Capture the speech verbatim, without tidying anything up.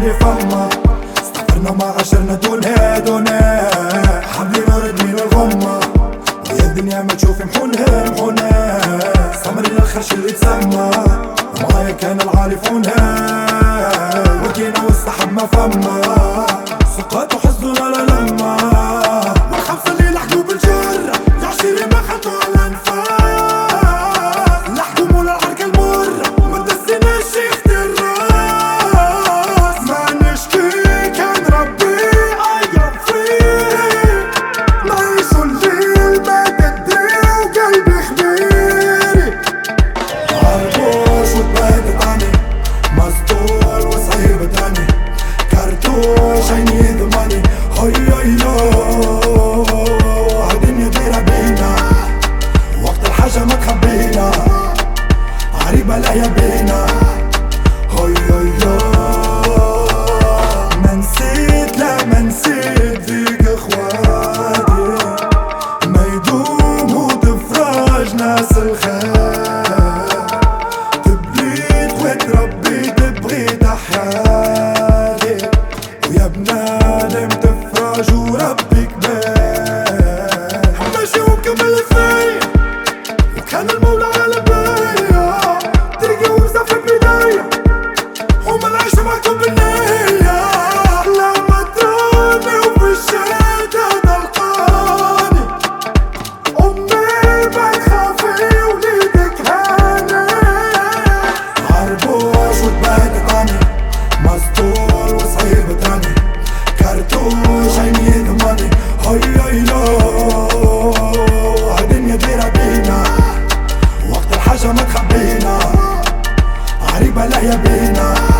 اللي فما استغفرنا ما عشرنا دونها دونها حبلي نورد من الغمة ويا الدنيا ما تشوف محونها محونها صمري للخرش اللي تسمى ومعايا كان العارفونها وكينا والسحب ما فما سقط وحزننا لا لما والخمسة اللي لحقوا بالجرة العشيرة ما خدوا على انفاس لحقوا مولا العركة المرة ما دسناش يخت الراس ما نشكي كان ربي عيط فيه نعيشوا الليل ما بدي وقلبي خبيري عربوش وتبهدت عني مسطول وصعيب تاني كرتوش عيني ضماني هاي هاي هالدنيا دايرة بينا وقت الحاجة ما تخبينا عريبة لا يا بينا هاي هاي ما نسيت لا ما نسيت فيك اخواتي ما يدوم وتفرج ناس الخير تبليت وتربيت بغيت حياتي ويا بنادم تفرج وربي كبير ماشي ومكمل فيا وكان المولى على بيا طريقي ومسافة بداية هما العيشة معكم بالنية لما تراني وفي الشتا تلقاني أمي ما تخافي وليدك هاني عربوش وتبهدت عني مسطول وصعيب تاني كرتوش عيني ضماني هاي هاي هالدنيا دايرة بينا وقت الحاجة ما تخبينا عريبة لا يا بينا